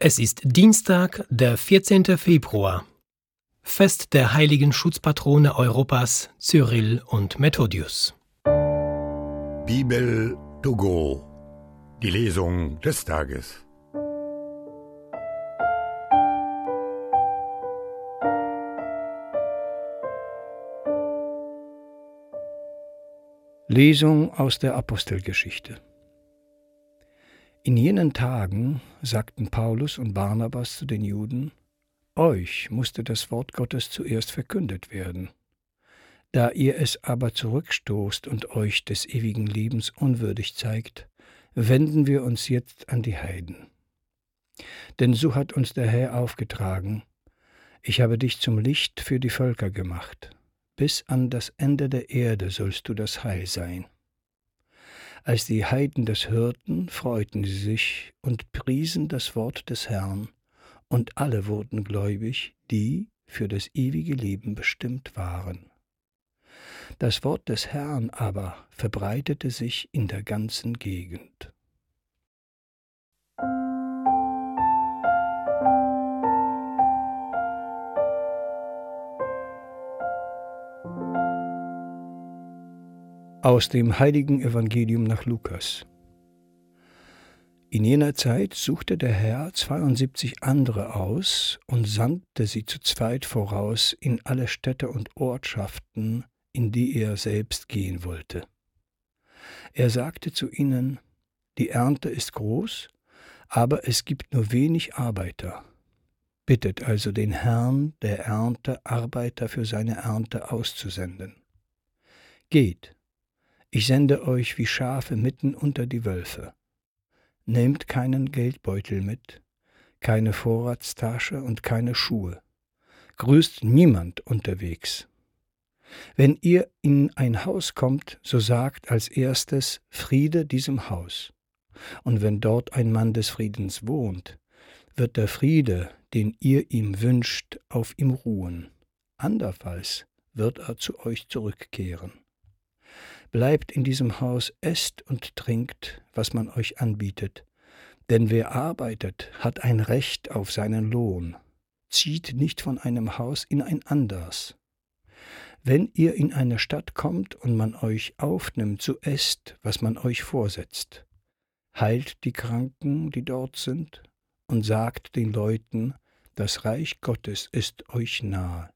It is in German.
Es ist Dienstag, der 14. Februar, Fest der heiligen Schutzpatrone Europas, Cyrill und Methodius. Bibel to go, die Lesung des Tages. Lesung aus der Apostelgeschichte. In jenen Tagen sagten Paulus und Barnabas zu den Juden: Euch musste das Wort Gottes zuerst verkündet werden. Da ihr es aber zurückstoßt und euch des ewigen Lebens unwürdig zeigt, wenden wir uns jetzt an die Heiden. Denn so hat uns der Herr aufgetragen: Ich habe dich zum Licht für die Völker gemacht. Bis an das Ende der Erde sollst du das Heil sein. Als die Heiden das hörten, freuten sie sich und priesen das Wort des Herrn, und alle wurden gläubig, die für das ewige Leben bestimmt waren. Das Wort des Herrn aber verbreitete sich in der ganzen Gegend. Aus dem heiligen Evangelium nach Lukas. In jener Zeit suchte der Herr 72 andere aus und sandte sie zu zweit voraus in alle Städte und Ortschaften, in die er selbst gehen wollte. Er sagte zu ihnen: Die Ernte ist groß, aber es gibt nur wenig Arbeiter. Bittet also den Herrn der Ernte, Arbeiter für seine Ernte auszusenden. Geht! Ich sende euch wie Schafe mitten unter die Wölfe. Nehmt keinen Geldbeutel mit, keine Vorratstasche und keine Schuhe. Grüßt niemand unterwegs. Wenn ihr in ein Haus kommt, so sagt als erstes: Friede diesem Haus. Und wenn dort ein Mann des Friedens wohnt, wird der Friede, den ihr ihm wünscht, auf ihm ruhen. Andernfalls wird er zu euch zurückkehren. Bleibt in diesem Haus, esst und trinkt, was man euch anbietet. Denn wer arbeitet, hat ein Recht auf seinen Lohn. Zieht nicht von einem Haus in ein anderes. Wenn ihr in eine Stadt kommt und man euch aufnimmt, so esst, was man euch vorsetzt. Heilt die Kranken, die dort sind, und sagt den Leuten: Das Reich Gottes ist euch nahe.